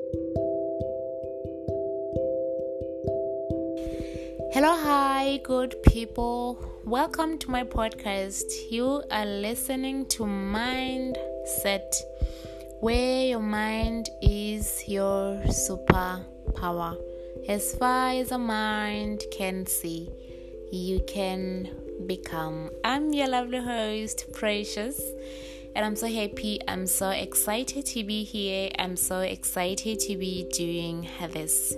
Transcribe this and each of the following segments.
Hello, hi, good people. Welcome to my podcast. You are listening to Mindset, where your mind is your superpower. As far as a mind can see, you can become. I'm your lovely host, Precious, and I'm so happy. I'm so excited to be here. I'm so excited to be doing this.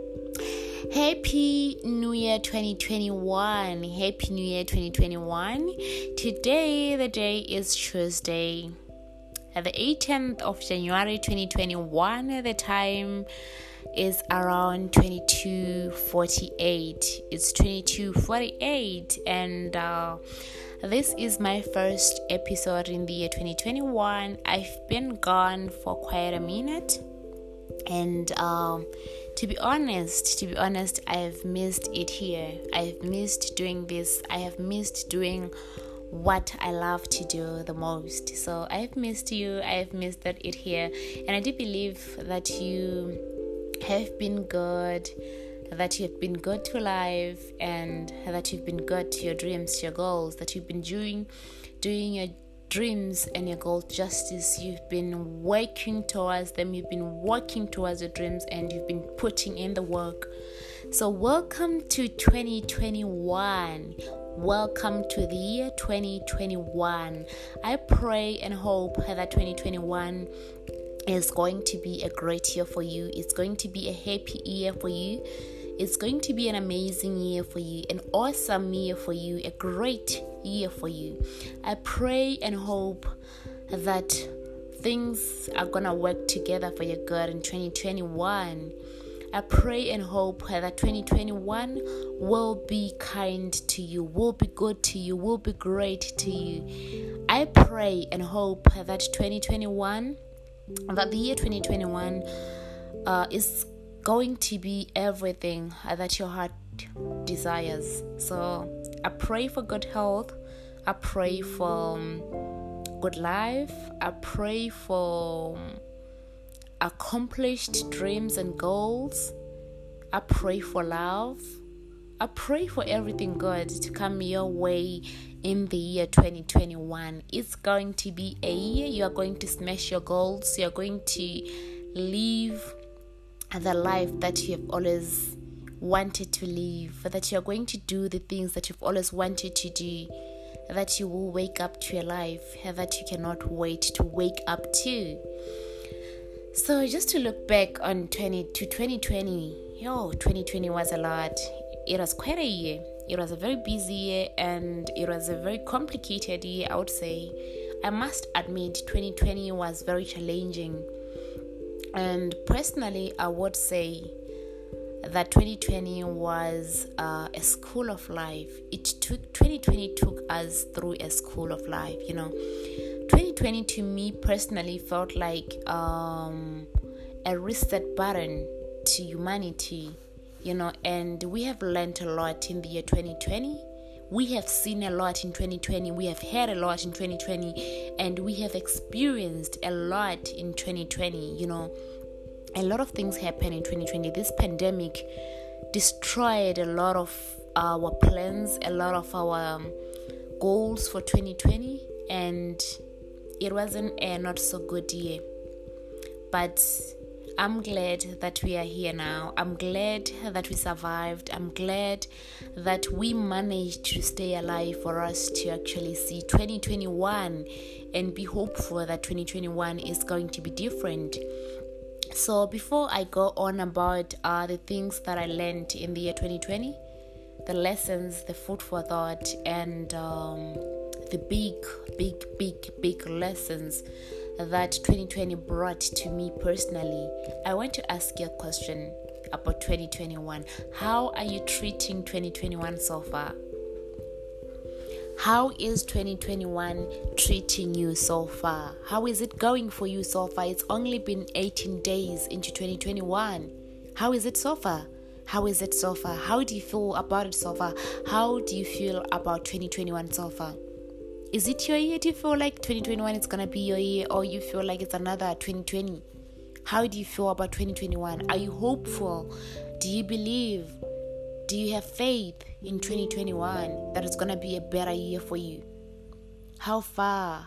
Happy New Year 2021. Happy New Year 2021. Today, the day is Tuesday, the 18th of January 2021. The time is around 22:48. It's 22:48, and this is my first episode in the year 2021. I've been gone for quite a minute, and to be honest, I have missed it here. I have missed doing this. I have missed doing what I love to do the most. So I have missed you. I have missed it here. And I do believe that you have been good, that you have been good to life, and that you've been good to your dreams, your goals, that you've been doing your dreams and your goals justice. You've been working towards them. You've been working towards your dreams, and you've been putting in the work. So welcome to 2021. Welcome to the year 2021. I pray and hope that 2021 is going to be a great year for you. It's going to be a happy year for you. It's going to be an amazing year for you, an awesome year for you, a great year for you. I pray and hope that things are going to work together for your good in 2021. I pray and hope that 2021 will be kind to you, will be good to you, will be great to you. I pray and hope that the year 2021 is going to be everything that your heart desires. So I pray for good health. I pray for good life. I pray for accomplished dreams and goals. I pray for love. I pray for everything good to come your way in the year 2021. It's going to be a year you are going to smash your goals. You are going to live the life that you have always wanted to live, that you are going to do the things that you've always wanted to do, that you will wake up to a life that you cannot wait to wake up to. So just to look back on 2020, 2020 was a lot. It was quite a year. It was a very busy year, and it was a very complicated year, I would say. I must admit, 2020 was very challenging. And personally, I would say that 2020 was a school of life. 2020 took us through a school of life. 2020 to me personally felt like a reset button to humanity. And we have learned a lot in the year 2020. We have seen a lot in 2020. We have heard a lot in 2020, and we have experienced a lot in 2020. A lot of things happened in 2020. This pandemic destroyed a lot of our plans, a lot of our goals for 2020, and it wasn't a not so good year. But I'm glad that we are here now. I'm glad that we survived. I'm glad that we managed to stay alive for us to actually see 2021 and be hopeful that 2021 is going to be different. So before I go on about the things that I learned in the year 2020, the lessons, the food for thought, and the big lessons that 2020 brought to me personally, I want to ask you a question about 2021. How are you treating 2021 so far? How is 2021 treating you so far? How is it going for you so far? It's only been 18 days into 2021. How is it so far? How is it so far? How do you feel about it so far? How do you feel about 2021 so far? Is it your year? Do you feel like 2021 is going to be your year, or you feel like it's another 2020? How do you feel about 2021? Are you hopeful? Do you believe? Do you have faith in 2021 that it's going to be a better year for you? How far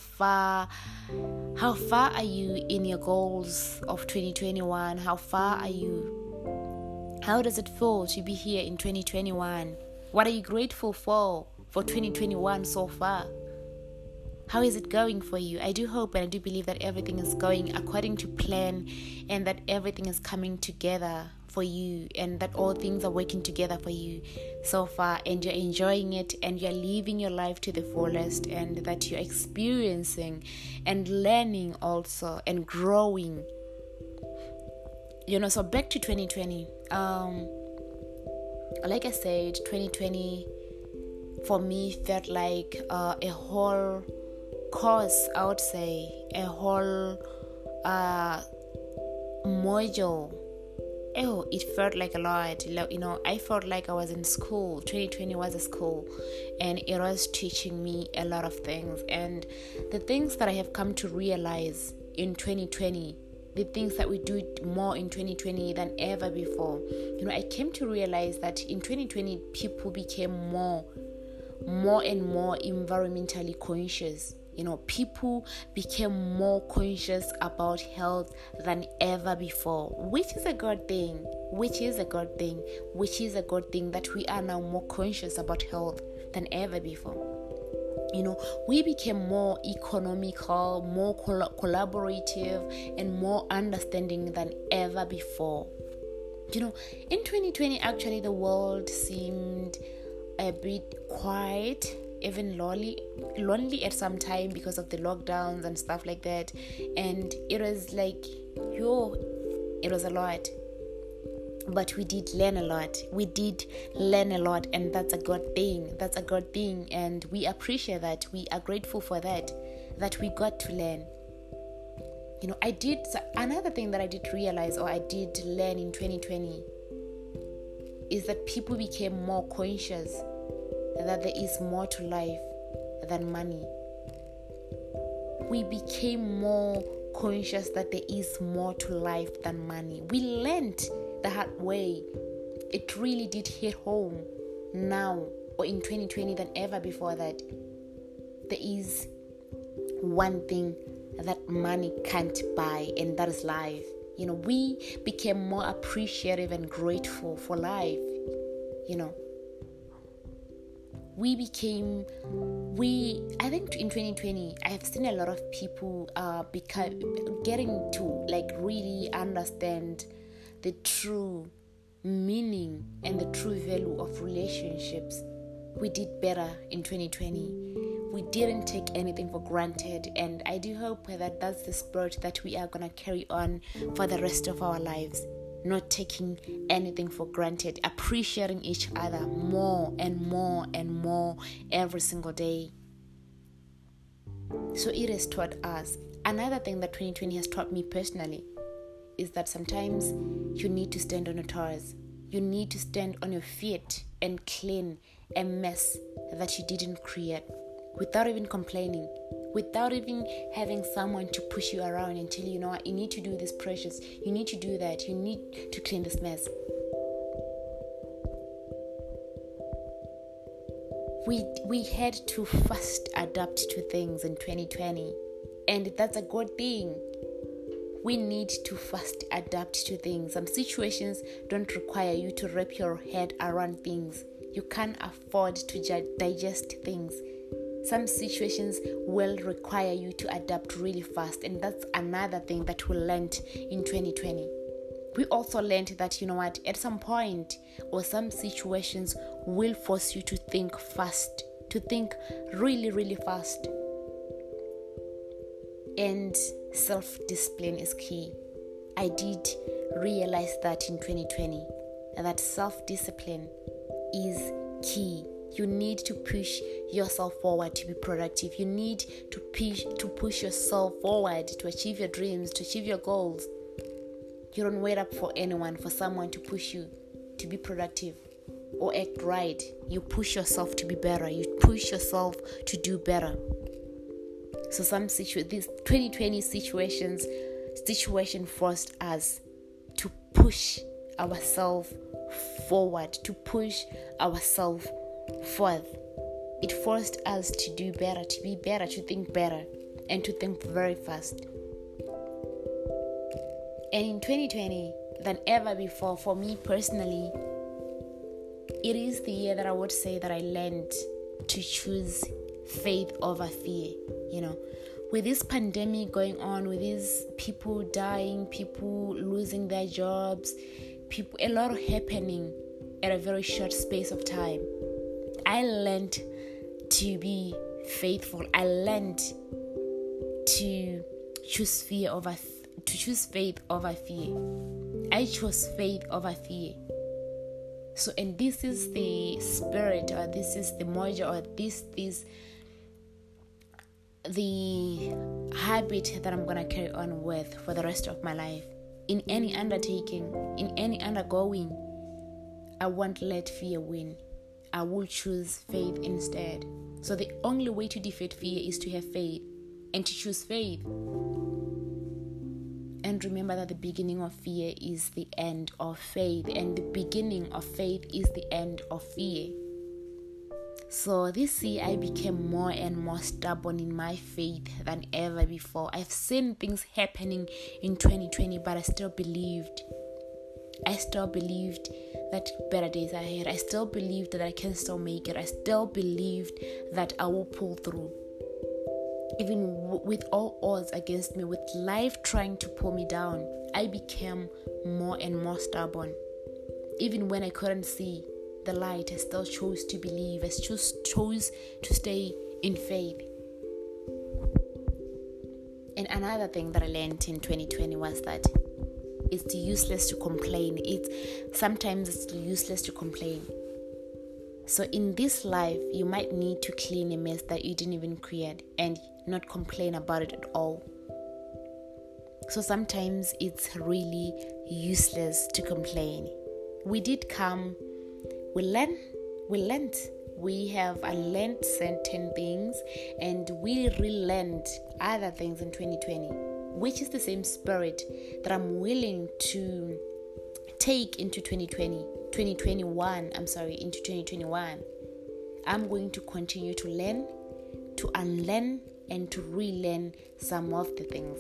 are you in your goals of 2021? How far are you? How does it feel to be here in 2021? What are you grateful for 2021 so far? How is it going for you? I do hope and I do believe that everything is going according to plan, and that everything is coming together for you, and that all things are working together for you so far, and you're enjoying it, and you're living your life to the fullest, and that you're experiencing and learning also and growing. So back to 2020. Like I said, 2020 for me felt like a whole course, I would say, a whole module. It felt like a lot. I felt like I was in school. 2020 was a school, and it was teaching me a lot of things. And the things that I have come to realize in 2020, the things that we do more in 2020 than ever before. I came to realize that in 2020, people became more and more environmentally conscious. People became more conscious about health than ever before, which is a good thing. Which is a good thing that we are now more conscious about health than ever before. We became more economical, more collaborative, and more understanding than ever before. In 2020, actually, the world seemed a bit quiet, even lonely at some time because of the lockdowns and stuff like that. And it was like, it was a lot. But we did learn a lot. And that's a good thing. And we appreciate that. We are grateful for that we got to learn. Another thing that I did realize, or I did learn in 2020, is that people became more conscious that there is more to life than money. We became more conscious that there is more to life than money. We learned the hard way. It really did hit home now, or in 2020, than ever before, that there is one thing that money can't buy, and that is life. We became more appreciative and grateful for life. I think in 2020, I have seen a lot of people getting to really understand the true meaning and the true value of relationships. We did better in 2020. We didn't take anything for granted, and I do hope that that's the spirit that we are going to carry on for the rest of our lives. Not taking anything for granted, appreciating each other more and more and more every single day. So it has taught us. Another thing that 2020 has taught me personally is that sometimes you need to stand on your toes. You need to stand on your feet and clean a mess that you didn't create, without even complaining, without even having someone to push you around and tell you, what, you need to do this, precious, you need to do that, you need to clean this mess. We had to first adapt to things in 2020, and that's a good thing. We need to first adapt to things. Some situations don't require you to wrap your head around things. You can't afford to digest things. Some situations will require you to adapt really fast, and that's another thing that we learned in 2020. We also learned that, at some point, or some situations will force you to think fast, to think really, really fast. And self-discipline is key. I did realize that in 2020, that self-discipline is key. You need to push yourself forward to be productive. You need to push yourself forward to achieve your dreams, to achieve your goals. You don't wait up for anyone, for someone to push you to be productive or act right. You push yourself to be better. You push yourself to do better. So these 2020 situations situation forced us to push ourselves forward, to push ourselves forth. It forced us to do better, to be better, to think better, and to think very fast. And in 2020, than ever before, for me personally, it is the year that I would say that I learned to choose faith over fear. With this pandemic going on, with these people dying, people losing their jobs, a lot of happening at a very short space of time, I learned to be faithful. I learned to choose faith over fear. I chose faith over fear. So, and this is the spirit, or this is the module, or this is the habit that I'm going to carry on with for the rest of my life. In any undertaking, in any undergoing, I won't let fear win. I will choose faith instead. So the only way to defeat fear is to have faith and to choose faith. And remember that the beginning of fear is the end of faith, and the beginning of faith is the end of fear. So this year I became more and more stubborn in my faith than ever before. I've seen things happening in 2020, but I still believed. I still believed that better days are ahead. I still believed that I can still make it. I still believed that I will pull through. Even with all odds against me, with life trying to pull me down, I became more and more stubborn. Even when I couldn't see the light, I still chose to believe. I chose to stay in faith. And another thing that I learned in 2020 was that it's useless to complain. Sometimes it's useless to complain. So in this life, you might need to clean a mess that you didn't even create and not complain about it at all. So sometimes it's really useless to complain. We did come, we learned, we have unlearned certain things, and we relearned other things in 2020, which is the same spirit that I'm willing to take into 2021. I'm going to continue to learn, to unlearn, and to relearn some of the things.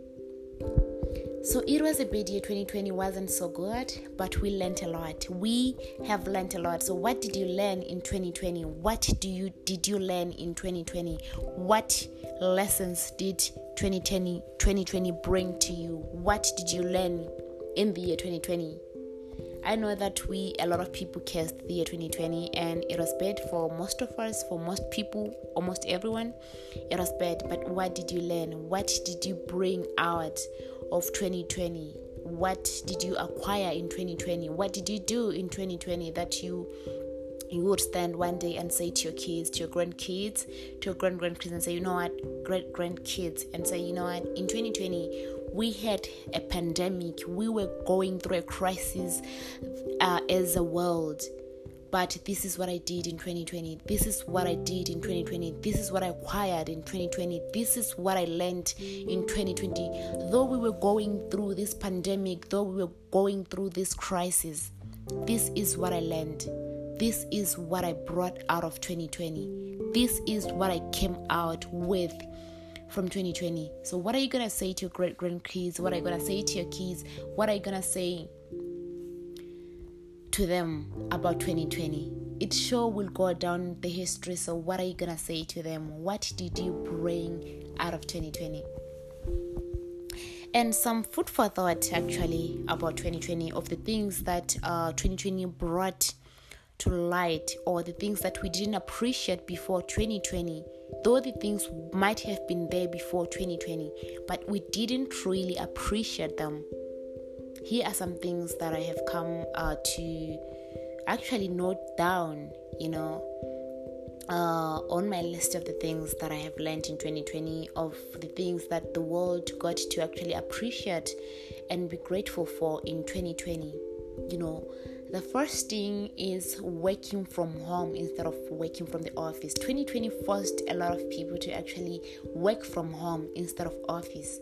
So it was a bad year. 2020 wasn't so good, but we learned a lot. We have learned a lot. So what did you learn in 2020? What did you learn in 2020? What lessons did 2020 bring to you? What did you learn in the year 2020? I know that a lot of people cursed the year 2020, and it was bad for most of us, for most people, almost everyone. It was bad, but what did you learn? What did you bring out of 2020? What did you acquire in 2020? What did you do in 2020 that you would stand one day and say to your kids, to your grandkids, to your grandkids, and say, great-grandkids, and say, in 2020, we had a pandemic. We were going through a crisis as a world. But this is what I did in 2020. This is what I did in 2020. This is what I acquired in 2020. This is what I learned in 2020. Though we were going through this pandemic, though we were going through this crisis, this is what I learned. This is what I brought out of 2020. This is what I came out with from 2020. So what are you going to say to your great-grandkids? What are you going to say to your kids? What are you going to say to them about 2020? It sure will go down the history. So what are you going to say to them? What did you bring out of 2020? And some food for thought actually about 2020, of the things that 2020 brought to light, or the things that we didn't appreciate before 2020, though the things might have been there before 2020, but we didn't really appreciate them. Here are some things that I have come to actually note down, on my list of the things that I have learned in 2020, of the things that the world got to actually appreciate and be grateful for in 2020. The first thing is working from home instead of working from the office. 2020 forced a lot of people to actually work from home instead of office.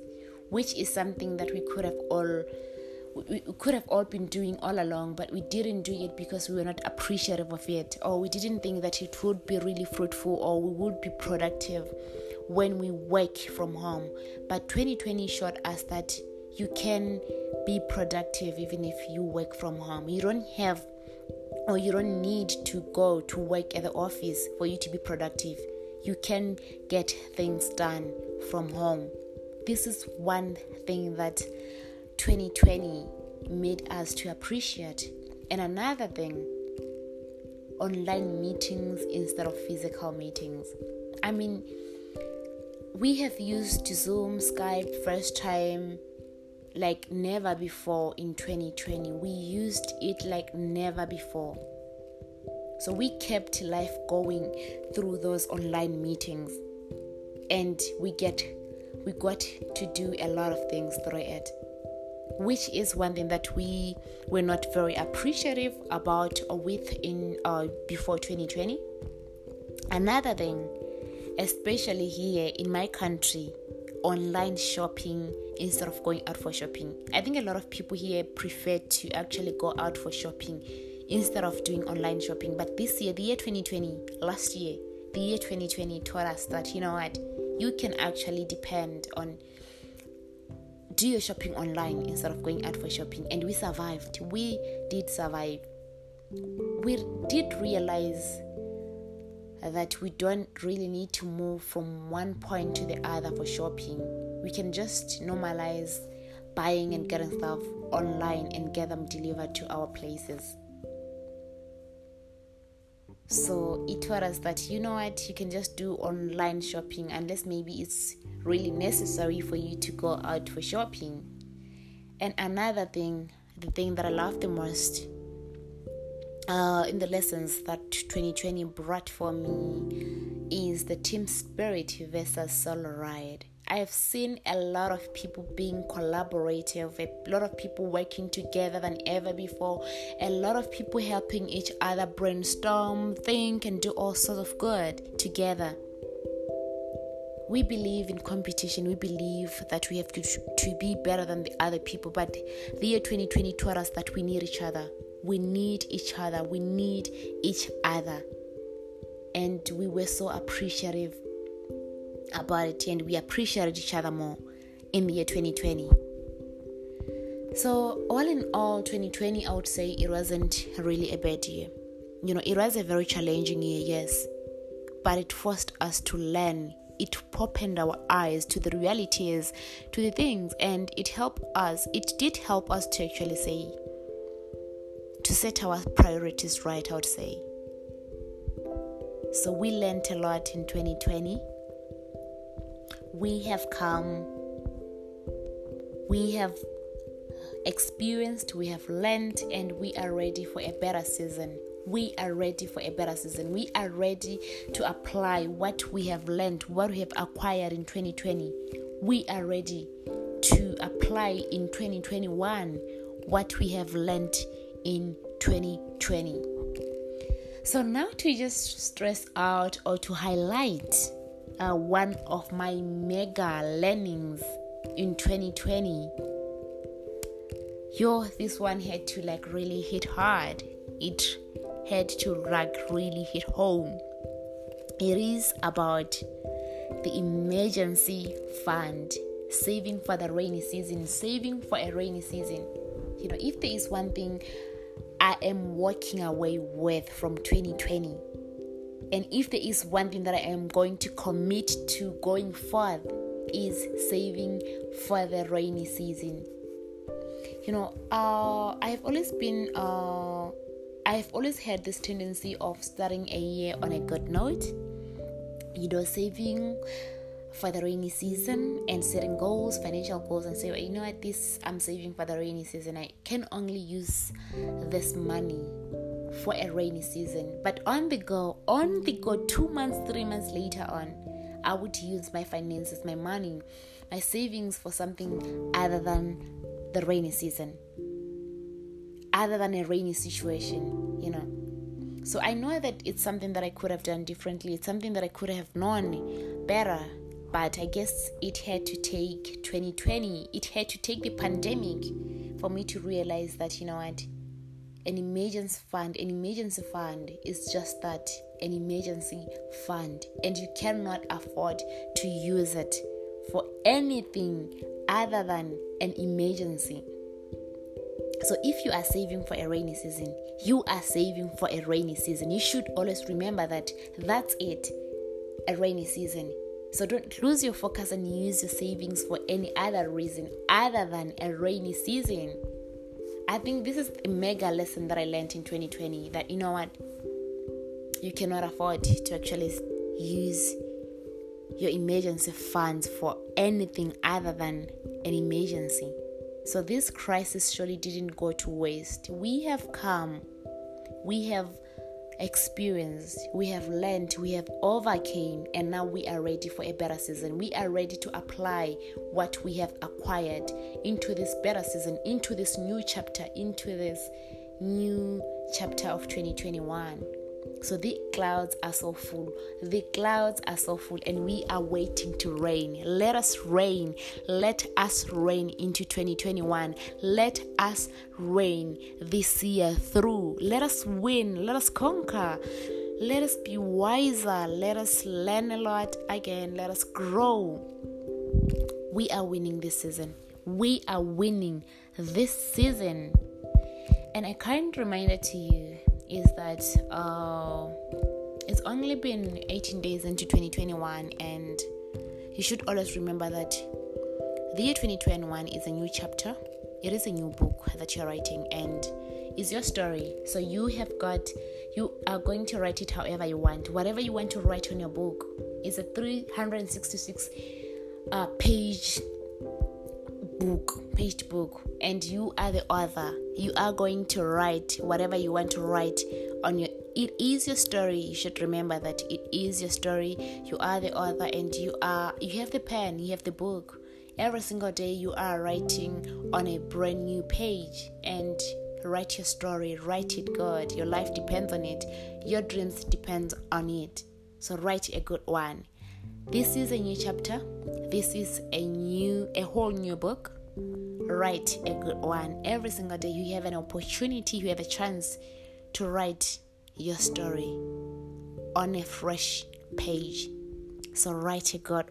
which is something that we could have all been doing all along, but we didn't do it because we were not appreciative of it, or we didn't think that it would be really fruitful or we would be productive when we work from home. But 2020 showed us that you can be productive even if you work from home. You don't need to go to work at the office for you to be productive. You can get things done from home. This is one thing that 2020 made us to appreciate. And another thing, online meetings instead of physical meetings. I mean, we have used Zoom, Skype, FaceTime like never before in 2020. We used it like never before. So we kept life going through those online meetings, and we got to do a lot of things through it, which is one thing that we were not very appreciative about or with in before 2020. Another thing, especially here in my country, online shopping instead of going out for shopping. I think a lot of people here prefer to actually go out for shopping instead of doing online shopping. But this year, the year 2020, last year, the year 2020 taught us that, you know what, you can actually depend on do your shopping online instead of going out for shopping. And we survived. We did survive. We did realize that we don't really need to move from one point to the other for shopping. We can just normalize buying and getting stuff online and get them delivered to our places. So it taught us that, you know what, you can just do online shopping unless maybe it's really necessary for you to go out for shopping. And another thing, the thing that I love the most in the lessons that 2020 brought for me is the team spirit versus solo ride. I have seen a lot of people being collaborative, a lot of people working together than ever before, a lot of people helping each other brainstorm, think, and do all sorts of good together. We believe in competition. We believe that we have to be better than the other people. But the year 2020 taught us that we need each other. We need each other. We need each other. And we were so appreciative about it, and we appreciated each other more in the year 2020. So all in all, 2020, I would say it wasn't really a bad year. You know, it was a very challenging year, yes, but it forced us to learn. It opened our eyes to the realities, to the things, and it did help us to actually to set our priorities right, I would say. So we learned a lot in 2020. We have experienced, we have learned, and we are ready for a better season. We are ready for a better season. We are ready to apply what we have learned, what we have acquired in 2020. We are ready to apply in 2021 what we have learned in 2020. So now to just stress out or to highlight one of my mega learnings in 2020. This one had to really hit hard. It had to really hit home. It is about the emergency fund, saving for the rainy season, saving for a rainy season. You know, if there is one thing I am walking away with from 2020, and if there is one thing that I am going to commit to going forward, is saving for the rainy season. You know, I've always had this tendency of starting a year on a good note. You know, saving for the rainy season and setting goals, financial goals, and say, you know what, I'm saving for the rainy season. I can only use this money for a rainy season. But on the go, 2 months, 3 months later on, I would use my finances, my money, my savings for something other than the rainy season, other than a rainy situation, you know. So I know that it's something that I could have done differently. It's something that I could have known better But I guess it had to take 2020, it had to take the pandemic for me to realize that, an emergency fund is just that, an emergency fund, and you cannot afford to use it for anything other than an emergency. So if you are saving for a rainy season, you are saving for a rainy season. You should always remember that that's it, a rainy season. So don't lose your focus and use your savings for any other reason other than a rainy season. I think this is a mega lesson that I learned in 2020, that you cannot afford to actually use your emergency funds for anything other than an emergency. So this crisis surely didn't go to waste. We have come, we have experienced, we have learned, we have overcame, and now we are ready for a better season. We are ready to apply what we have acquired into this better season, into this new chapter, of 2021. So the clouds are so full, and we are waiting to rain. Let us rain into 2021. Let us reign this year through. Let us win, let us conquer, let us be wiser, let us learn a lot again, let us grow. We are winning this season. And a kind reminder to you is that it's only been 18 days into 2021, and you should always remember that the year 2021 is a new chapter. It is a new book that you're writing, and it's your story. So you are going to write it however you want. Whatever you want to write on your book is a 366 page book, and you are the author. You are going to write whatever you want to write on your. It is your story. You should remember that it is your story. You are the author, and you have the pen, you have the book. Every single day you are writing on a brand new page, and write your story, write it good. Your life depends on it. Your dreams depend on it. So write a good one. This is a new chapter. This is a whole new book. Write a good one. Every single day you have an opportunity, you have a chance to write your story on a fresh page. So write a good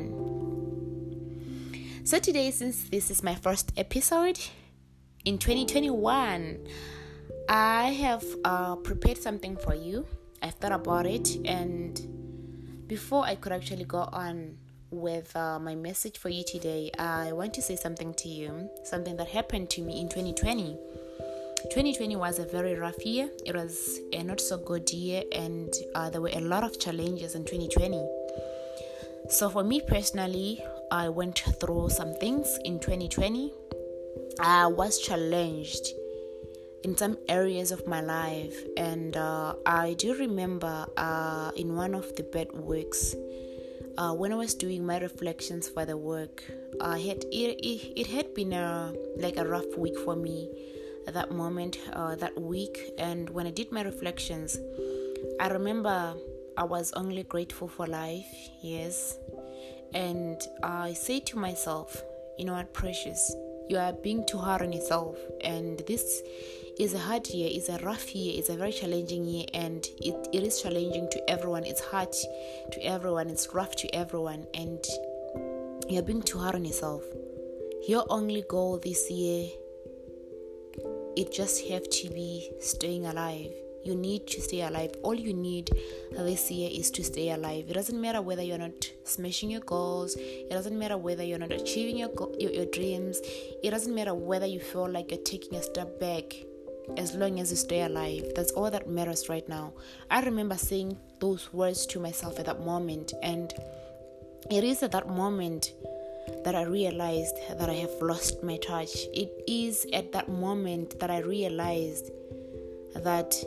one. So today, since this is my first episode in 2021, I have prepared something for you. I've thought about it, and before I could actually go on with my message for you today, I want to say something to you, something that happened to me in 2020. 2020 was a very rough year. It was a not so good year, and there were a lot of challenges in 2020. So for me personally, I went through some things in 2020. I was challenged in some areas of my life, and I do remember in one of the bed works, when I was doing my reflections for the work, it had been a rough week for me at that moment, that week. And when I did my reflections, I remember I was only grateful for life, yes. And I say to myself, you know what, Precious, you are being too hard on yourself, and this is a hard year, it's a rough year, it's a very challenging year, and it is challenging to everyone. It's hard to everyone, it's rough to everyone, and you're being too hard on yourself. Your only goal this year, it just have to be staying alive. You need to stay alive. All you need this year is to stay alive. It doesn't matter whether you're not smashing your goals. It doesn't matter whether you're not achieving your dreams. It doesn't matter whether you feel like you're taking a step back. As long as you stay alive, that's all that matters right now. I remember saying those words to myself at that moment, and it is at that moment that I realized that I have lost my touch. It is at that moment that I realized that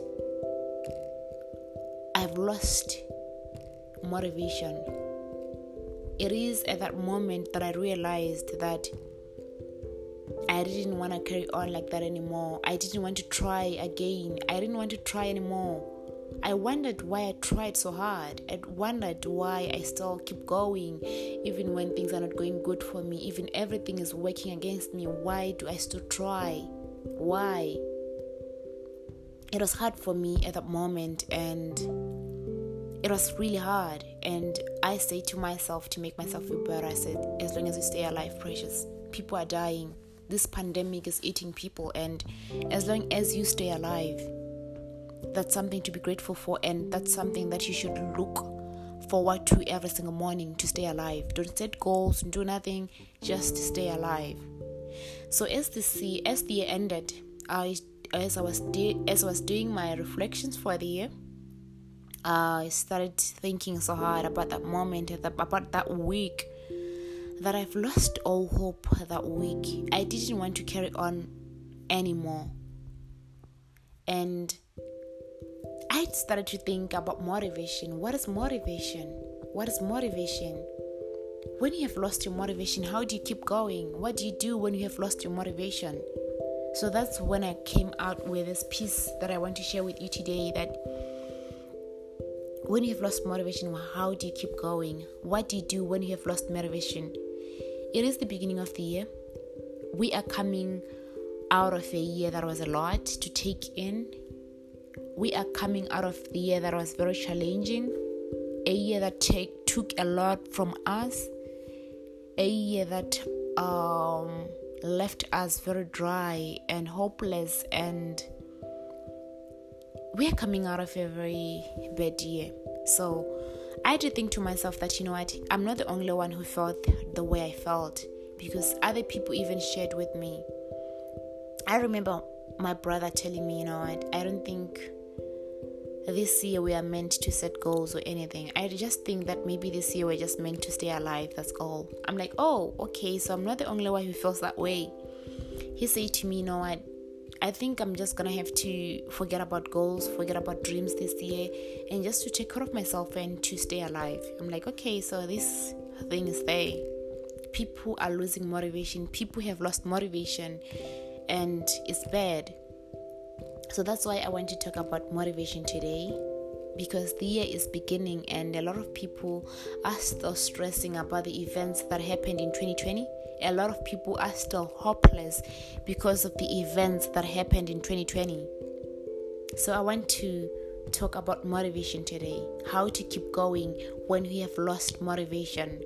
I've lost motivation. It is at that moment that I realized that I didn't want to carry on like that anymore. I didn't want to try again. I didn't want to try anymore. I wondered why I tried so hard. I wondered why I still keep going, even when things are not going good for me, even everything is working against me. Why do I still try? Why? It was hard for me at that moment, and it was really hard. And I say to myself, to make myself feel better, I said, as long as you stay alive, precious, people are dying. This pandemic is eating people, and as long as you stay alive, that's something to be grateful for, and that's something that you should look forward to every single morning, to stay alive. Don't set goals, do nothing, just stay alive. So as the year ended, as I was doing my reflections for the year, I started thinking so hard about that moment, about that week, that I've lost all hope that week. I didn't want to carry on anymore. And I started to think about motivation. What is motivation? What is motivation? When you have lost your motivation, how do you keep going? What do you do when you have lost your motivation? So that's when I came out with this piece that I want to share with you today, that when you have lost motivation, how do you keep going? What do you do when you have lost motivation? It is the beginning of the year. We are coming out of a year that was a lot to take in. We are coming out of the year that was very challenging, a year that took a lot from us, a year that left us very dry and hopeless, and we are coming out of a very bad year. So I had to think to myself that, you know what, I'm not the only one who felt the way I felt, because other people even shared with me. I remember my brother telling me, you know what, I don't think this year we are meant to set goals or anything. I just think that maybe this year we're just meant to stay alive, that's all. I'm like, oh, okay, so I'm not the only one who feels that way. He said to me, you know what, I think I'm just gonna have to forget about goals, forget about dreams this year, and just to take care of myself and to stay alive. I'm like, okay, so this thing is there. People are losing motivation. People have lost motivation, and it's bad. So that's why I want to talk about motivation today, because the year is beginning and a lot of people are still stressing about the events that happened in 2020. A lot of people are still hopeless because of the events that happened in 2020. So I want to talk about motivation today, how to keep going when we have lost motivation.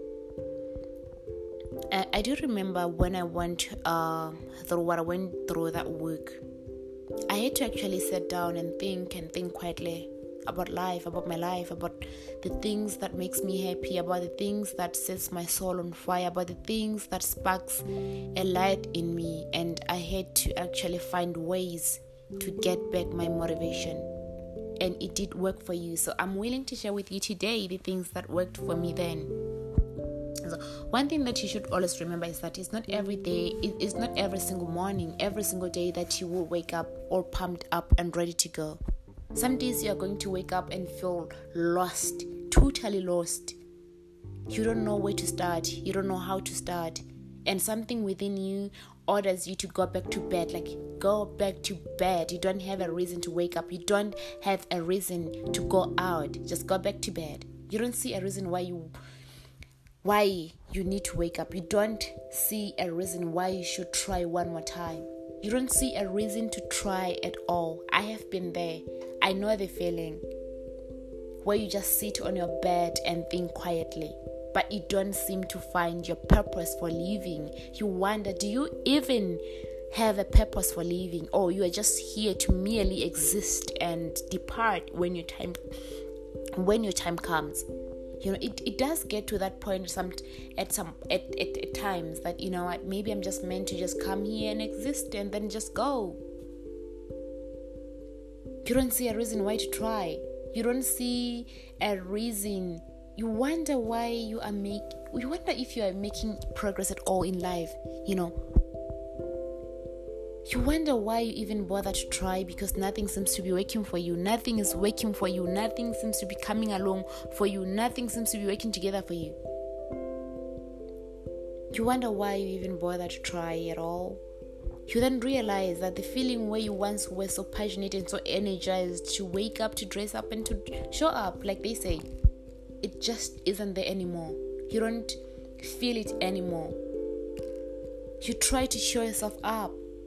I do remember when I went through what I went through that week. I had to actually sit down and think quietly about life, about my life, about the things that makes me happy, about the things that sets my soul on fire, about the things that sparks a light in me. And I had to actually find ways to get back my motivation. And it did work for you. So I'm willing to share with you today the things that worked for me then. So one thing that you should always remember is that it's not every day, it's not every single morning, every single day that you will wake up all pumped up and ready to go. Some days you are going to wake up and feel lost, totally lost. You don't know where to start. You don't know how to start. And something within you orders you to go back to bed. Like, go back to bed. You don't have a reason to wake up. You don't have a reason to go out. Just go back to bed. You don't see a reason why you need to wake up. You don't see a reason why you should try one more time. You don't see a reason to try at all. I have been there. I know the feeling where you just sit on your bed and think quietly, but you don't seem to find your purpose for living. You wonder, do you even have a purpose for living, or you are just here to merely exist and depart when your time comes? You know, it does get to that point at times that, you know what, maybe I'm just meant to just come here and exist and then just go. You don't see a reason why to try. You don't see a reason. You wonder why you wonder if you are making progress at all in life, you know. You wonder why you even bother to try, because nothing seems to be working for you. Nothing is working for you. Nothing seems to be coming along for you. Nothing seems to be working together for you. You wonder why you even bother to try at all. You then realize that the feeling where you once were so passionate and so energized to wake up, to dress up, and to show up, like they say, it just isn't there anymore. You don't feel it anymore. You try to show yourself up,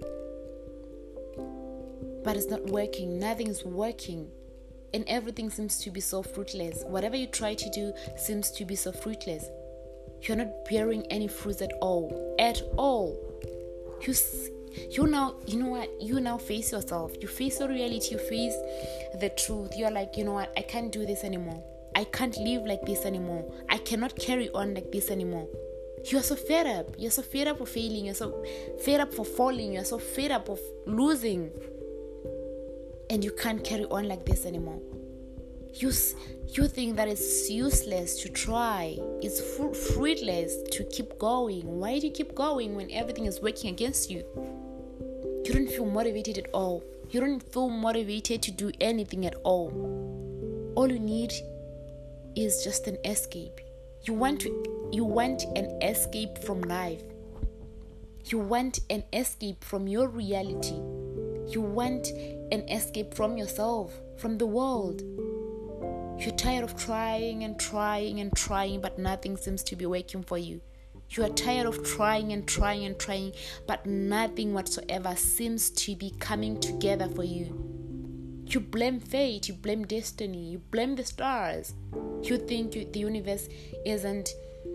but it's not working. Nothing's working. And everything seems to be so fruitless. Whatever you try to do seems to be so fruitless. You're not bearing any fruits at all. At all. You now face yourself. You face the reality. You face the truth. You're like, you know what? I can't do this anymore. I can't live like this anymore. I cannot carry on like this anymore. You are so fed up. You're so fed up of failing. You're so fed up for falling. You're so fed up of losing. And you can't carry on like this anymore. You think that it's useless to try. It's fruitless to keep going. Why do you keep going when everything is working against you? You don't feel motivated at all. You don't feel motivated to do anything at all. All you need is just an escape. You want an escape from life. You want an escape from your reality. You want an escape from yourself, from the world. You're tired of trying and trying and trying, but nothing seems to be working for you. You are tired of trying and trying and trying, but nothing whatsoever seems to be coming together for you. You blame fate, you blame destiny, you blame the stars. You think the universe isn't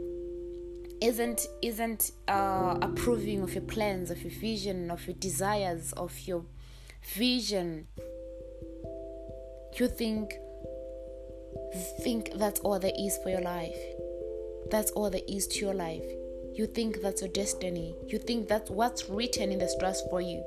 approving of your plans, of your vision, of your desires, of your vision. You think that's all there is for your life. That's all there is to your life. You think that's your destiny. You think that's what's written in the stars for you.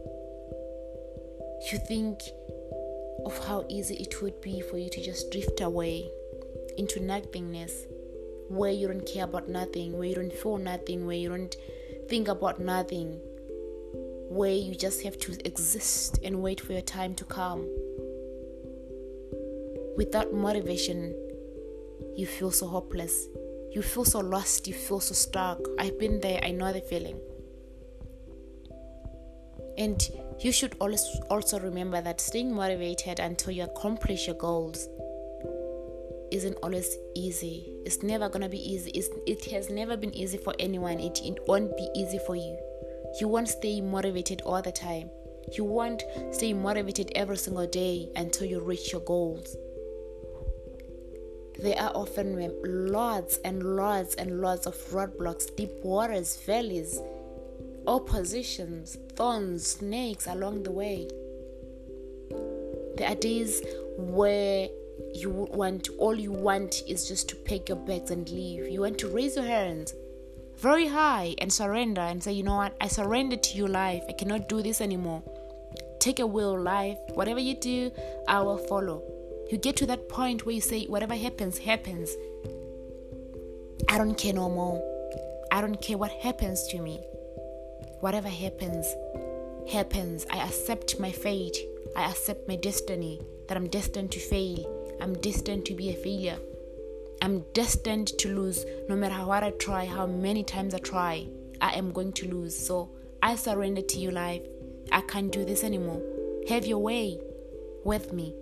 You think of how easy it would be for you to just drift away into nothingness, where you don't care about nothing, where you don't feel nothing, where you don't think about nothing, where you just have to exist and wait for your time to come. Without motivation, you feel so hopeless. You feel so lost. You feel so stuck. I've been there. I know the feeling. And you should also remember that staying motivated until you accomplish your goals isn't always easy. It's never going to be easy. It has never been easy for anyone. It won't be easy for you. You won't stay motivated all the time. You won't stay motivated every single day until you reach your goals. There are often lots and lots and lots of roadblocks, deep waters, valleys, oppositions, thorns, snakes along the way. There are days where all you want is just to pack your bags and leave. You want to raise your hands very high and surrender and say, you know what, I surrender to you, life. I cannot do this anymore. Take a will, life. Whatever you do, I will follow. You get to that point where you say, whatever happens, happens. I don't care no more. I don't care what happens to me. Whatever happens, happens. I accept my fate. I accept my destiny, that I'm destined to fail. I'm destined to be a failure. I'm destined to lose. No matter what I try, how many times I try, I am going to lose. So I surrender to you, life. I can't do this anymore. Have your way with me.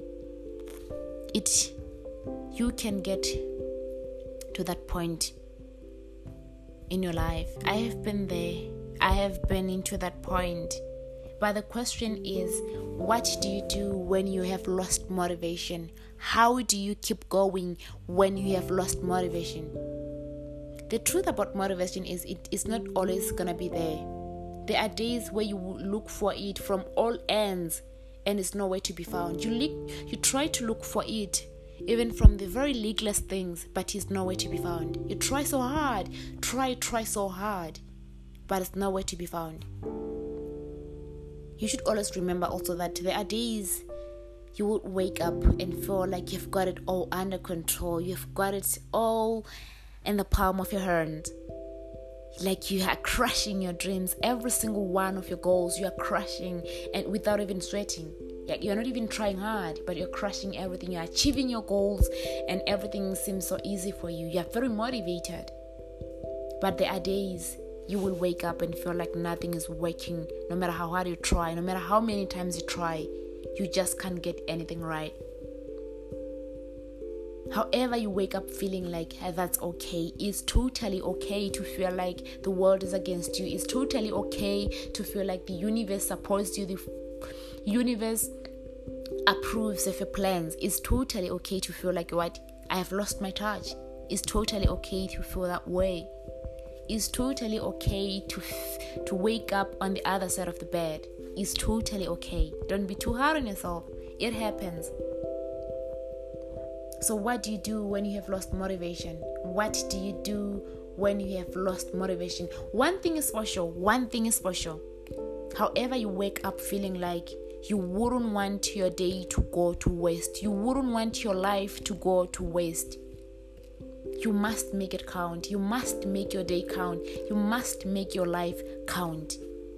You can get to that point in your life. I have been there. I have been into that point. But the question is, what do you do when you have lost motivation? How do you keep going when you have lost motivation? The truth about motivation is it is not always going to be there. There are days where you look for it from all ends and it's nowhere to be found. You try to look for it even from the very littlest things, but it's nowhere to be found. You try so hard, try so hard, but it's nowhere to be found. You should always remember also that there are days you would wake up and feel like you've got it all under control. You've got it all in the palm of your hand. Like you are crushing your dreams, every single one of your goals, you are crushing, and without even sweating. You're not even trying hard, but you're crushing everything. You're achieving your goals and everything seems so easy for you. You're very motivated. But there are days you will wake up and feel like nothing is working. No matter how hard you try, no matter how many times you try, you just can't get anything right. However, you wake up feeling like that's okay. It's totally okay to feel like the world is against you. It's totally okay to feel like the universe supports you. The universe approves of your plans. It's totally okay to feel like, what, I have lost my touch. It's totally okay to feel that way. It's totally okay to wake up on the other side of the bed. It's totally okay. Don't be too hard on yourself. It happens. So what do you do when you have lost motivation? What do you do when you have lost motivation? One thing is for sure. However, you wake up feeling like you wouldn't want your day to go to waste. You wouldn't want your life to go to waste. You must make it count. You must make your day count. You must make your life count.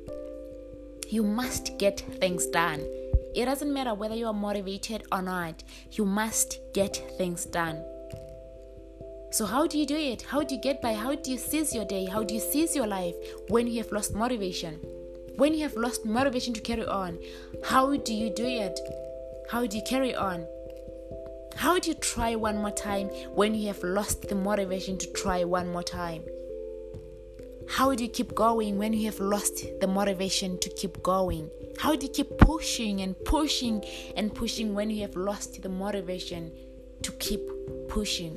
You must get things done. It doesn't matter whether you are motivated or not. You must get things done. So how do you do it? How do you get by? How do you seize your day? How do you seize your life when you have lost motivation? When you have lost motivation to carry on, how do you do it? How do you carry on? How do you try one more time when you have lost the motivation to try one more time? How do you keep going when you have lost the motivation to keep going? How do you keep pushing and pushing and pushing when you have lost the motivation to keep pushing?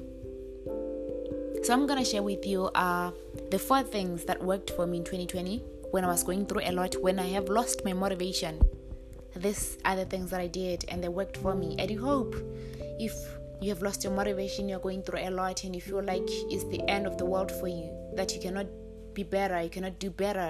So I'm going to share with you the 4 things that worked for me in 2020 when I was going through a lot, when I have lost my motivation. These are the things that I did and they worked for me. I do hope if you have lost your motivation, you're going through a lot and you feel like it's the end of the world for you, that you cannot be better, you cannot do better,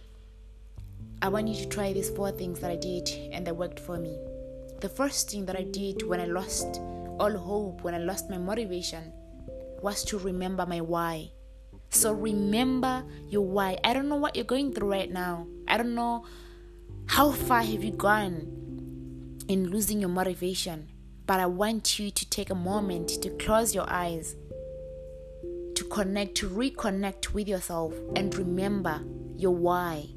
I want you to try these 4 things that I did and they worked for me. The first thing that I did when I lost all hope, when I lost my motivation, was to remember my why. So remember your why. I don't know what you're going through right now. I don't know how far have you gone in losing your motivation, but I want you to take a moment to close your eyes, to reconnect with yourself and remember your why.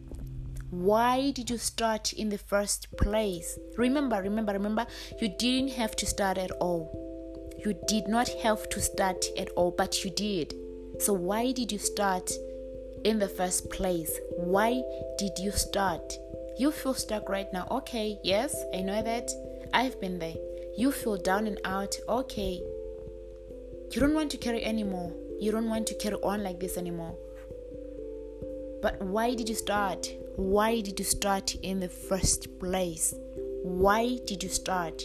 Why did you start in the first place? Remember, you didn't have to start at all. You did not have to start at all, but you did. So why did you start in the first place? Why did you start? You feel stuck right now. Okay, yes, I know that. I've been there. You feel down and out. Okay. You don't want to carry anymore. You don't want to carry on like this anymore. But why did you start? Why did you start in the first place? Why did you start?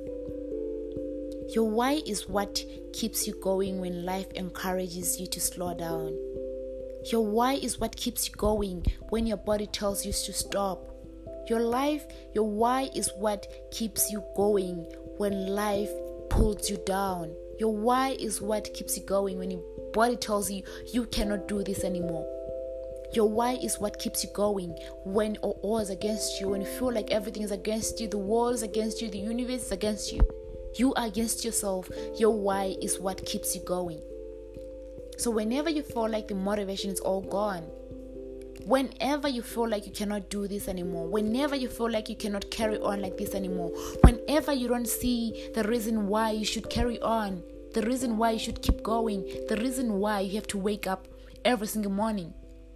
Your why is what keeps you going when life encourages you to slow down. Your why is what keeps you going when your body tells you to stop. Your why is what keeps you going when life pulls you down. Your why is what keeps you going when your body tells you you cannot do this anymore. Your why is what keeps you going when all is against you, when you feel like everything is against you, the world is against you, the universe is against you. You are against yourself. Your why is what keeps you going. So whenever you feel like the motivation is all gone, whenever you feel like you cannot do this anymore, whenever you feel like you cannot carry on like this anymore, whenever you don't see the reason why you should carry on, the reason why you should keep going, the reason why you have to wake up every single morning,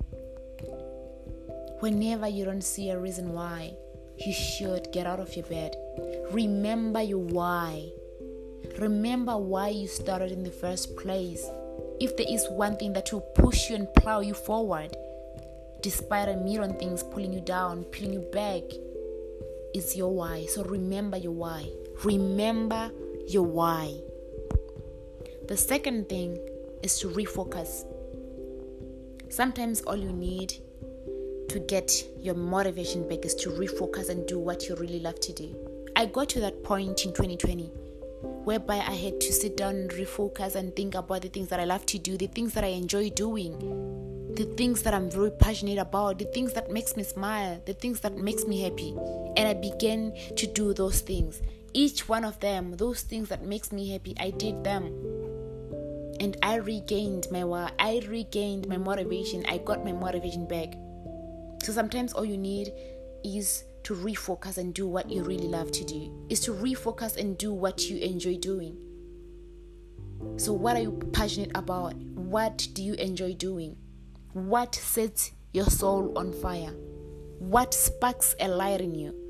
whenever you don't see a reason why you should get out of your bed, remember your why. Remember why you started in the first place. If there is one thing that will push you and plow you forward, despite a million things pulling you down, pulling you back, it's your why. So remember your why. Remember your why. The second thing is to refocus. Sometimes all you need to get your motivation back is to refocus and do what you really love to do. I got to that point in 2020 whereby I had to sit down and refocus and think about the things that I love to do, the things that I enjoy doing, the things that I'm very passionate about, the things that makes me smile, the things that makes me happy. And I began to do those things. Each one of them, those things that makes me happy, I did them. And I regained my motivation. I got my motivation back. So sometimes all you need is to refocus and do what you really love to do. Is to refocus and do what you enjoy doing. So what are you passionate about? What do you enjoy doing? What sets your soul on fire? What sparks a light in you?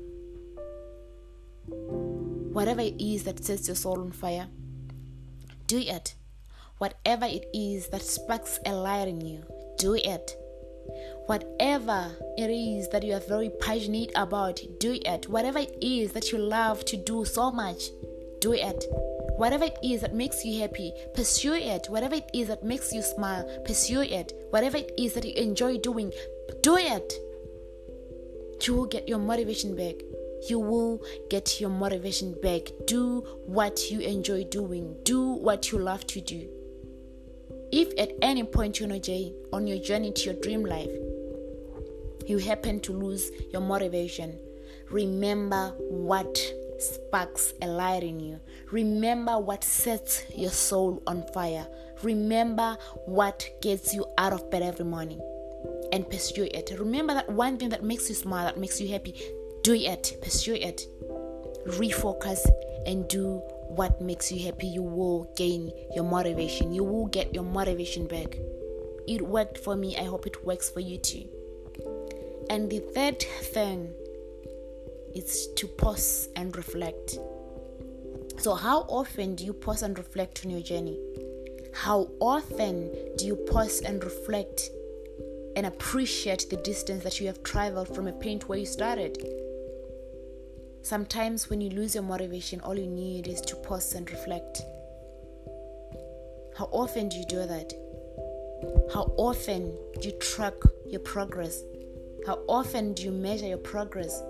Whatever it is that sets your soul on fire, do it. Whatever it is that sparks a light in you, do it. Whatever it is that you are very passionate about, do it. Whatever it is that you love to do so much, do it. Whatever it is that makes you happy, pursue it. Whatever it is that makes you smile, pursue it. Whatever it is that you enjoy doing, do it. You will get your motivation back. You will get your motivation back. Do what you enjoy doing. Do what you love to do. If at any point on your journey to your dream life, you happen to lose your motivation, remember what sparks a light in you. Remember what sets your soul on fire. Remember what gets you out of bed every morning and pursue it. Remember that one thing that makes you smile, that makes you happy. Do it. Pursue it. Refocus and do what makes you happy. You will gain your motivation. You will get your motivation back. It worked for me. I hope it works for you too. And the third thing is to pause and reflect. So how often do you pause and reflect on your journey? How often do you pause and reflect and appreciate the distance that you have traveled from a point where you started? Sometimes when you lose your motivation, all you need is to pause and reflect. How often do you do that? How often do you track your progress? How often do you measure your progress?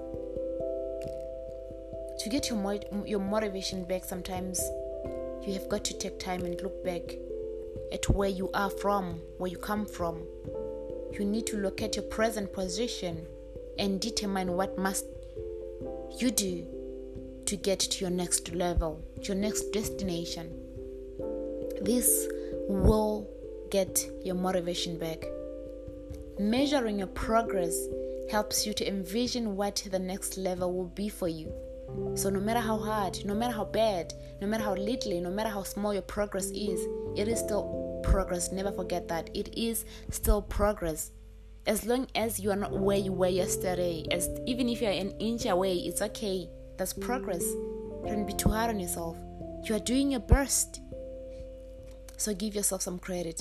To get your motivation back, sometimes you have got to take time and look back at where you are from, where you come from. You need to look at your present position and determine what must you do to get to your next level, to your next destination. This will get your motivation back. Measuring your progress helps you to envision what the next level will be for you. So no matter how hard, no matter how bad, no matter how little, no matter how small your progress is, it is still progress. Never forget that. It is still progress. As long as you are not where you were yesterday, even if you are an inch away, it's okay. That's progress. Don't be too hard on yourself. You are doing your best. So give yourself some credit.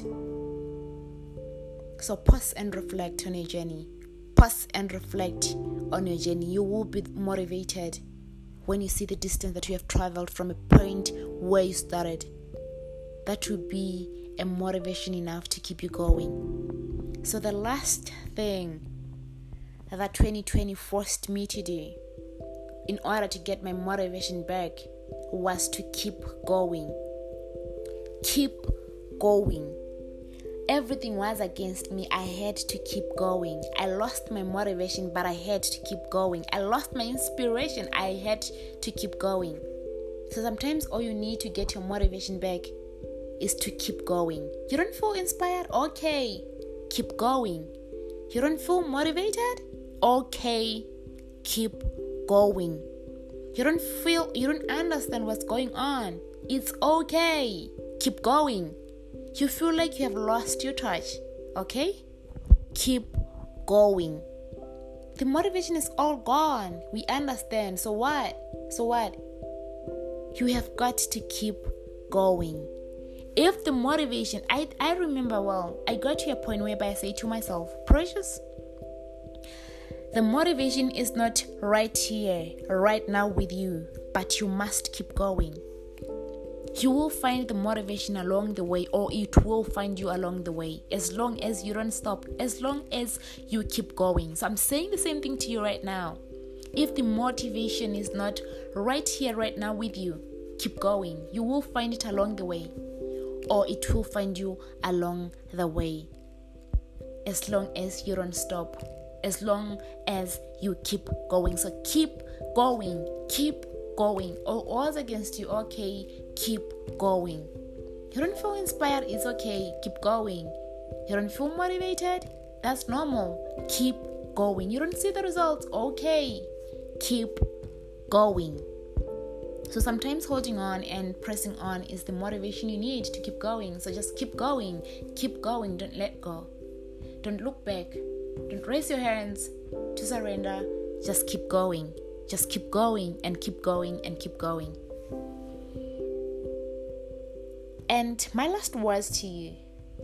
So pause and reflect on your journey. Pause and reflect on your journey. You will be motivated when you see the distance that you have traveled from a point where you started. That will be a motivation enough to keep you going. So the last thing that 2020 forced me to do in order to get my motivation back was to keep going. Keep going. Everything was against me. I had to keep going. I lost my motivation, but I had to keep going. I lost my inspiration. I had to keep going. So sometimes all you need to get your motivation back is to keep going. You don't feel inspired? Okay, keep going. You don't feel motivated? Okay, keep going. You don't understand what's going on? It's okay, keep going. You feel like you have lost your touch? Okay, keep going. The motivation is all gone. We understand. So what? You have got to keep going. If the motivation, I remember well, I got to a point whereby I say to myself, Precious, the motivation is not right here, right now with you, but you must keep going. You will find the motivation along the way, or it will find you along the way, as long as you don't stop, as long as you keep going. So I'm saying the same thing to you right now. If the motivation is not right here, right now with you, keep going. You will find it along the way, or it will find you along the way. As long as you don't stop, as long as you keep going. So keep going, keep going. All odds against you, okay, keep going. You don't feel inspired, it's okay. Keep going. You don't feel motivated, that's normal. Keep going. You don't see the results, okay. Keep going. So sometimes holding on and pressing on is the motivation you need to keep going. So just keep going. Keep going. Don't let go. Don't look back. Don't raise your hands to surrender. Just keep going. Just keep going and keep going and keep going. And my last words to you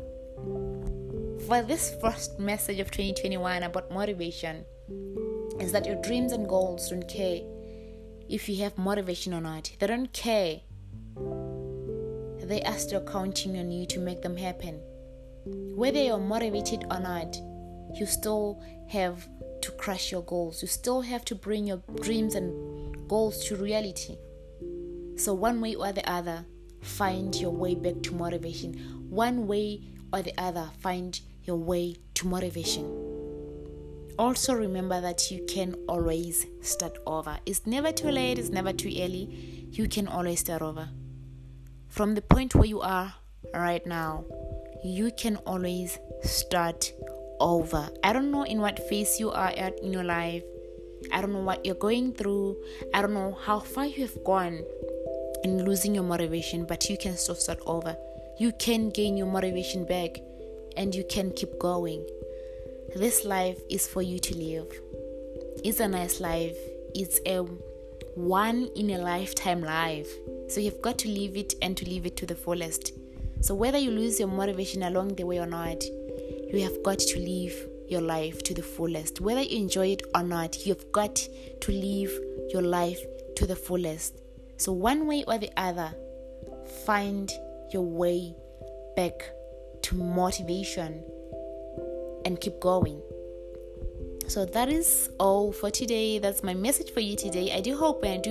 for this first message of 2021 about motivation is that your dreams and goals don't care if you have motivation or not. They don't care. They are still counting on you to make them happen. Whether you're motivated or not, you still have to crush your goals. You still have to bring your dreams and goals to reality. So one way or the other, find your way back to motivation. One way or the other, find your way to motivation. Also remember that you can always start over. It's never too late, it's never too early. You can always start over. From the point where you are right now, you can always start over. I don't know in what phase you are at in your life. I don't know what you're going through. I don't know how far you have gone in losing your motivation, but you can still start over. You can gain your motivation back and you can keep going. This life is for you to live. It's a nice life. It's a one in a lifetime life. So you've got to live it and to live it to the fullest. So whether you lose your motivation along the way or not, you have got to live your life to the fullest. Whether you enjoy it or not, you've got to live your life to the fullest. So one way or the other, find your way back to motivation and keep going. So that is all for today. That's my message for you today. I do hope that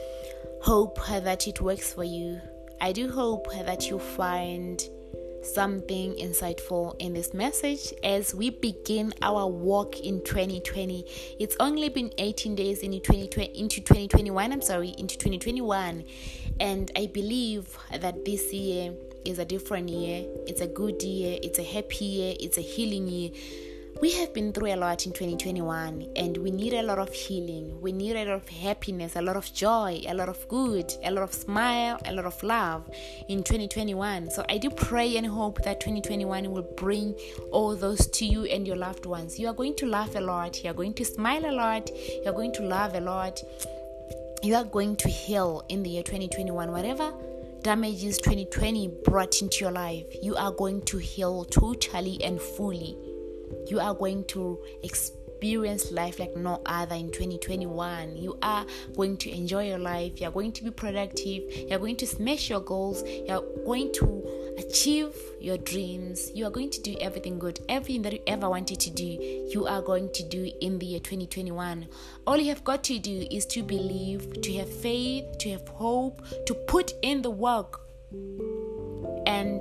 it works for you. I do hope that you find something insightful in this message as we begin our walk in 2020. It's only been 18 days into 2021, and I believe that this year is a different year. It's a good year, it's a happy year, it's a healing year. We have been through a lot in 2021 and we need a lot of healing. We need a lot of happiness, a lot of joy, a lot of good, a lot of smile, a lot of love in 2021. So I do pray and hope that 2021 will bring all those to you and your loved ones. You are going to laugh a lot. You are going to smile a lot. You are going to love a lot. You are going to heal in the year 2021. Whatever damages 2020 brought into your life, you are going to heal totally and fully. You are going to experience life like no other in 2021. You are going to enjoy your life. You are going to be productive. You are going to smash your goals. You are going to achieve your dreams. You are going to do everything good. Everything that you ever wanted to do, you are going to do in the year 2021. All you have got to do is to believe, to have faith, to have hope, to put in the work. And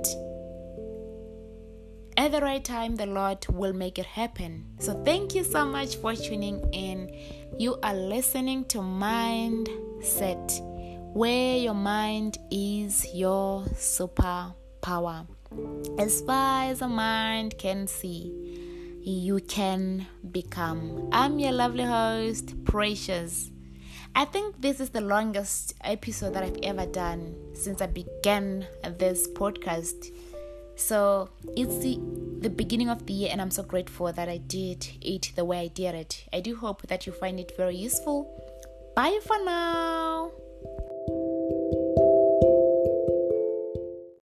at the right time, the Lord will make it happen. So thank you so much for tuning in. You are listening to Mindset, where your mind is your superpower. As far as a mind can see, you can become. I'm your lovely host, Precious. I think this is the longest episode that I've ever done since I began this podcast. So it's the beginning of the year and I'm so grateful that I did it the way I did it. I do hope that you find it very useful. Bye for now.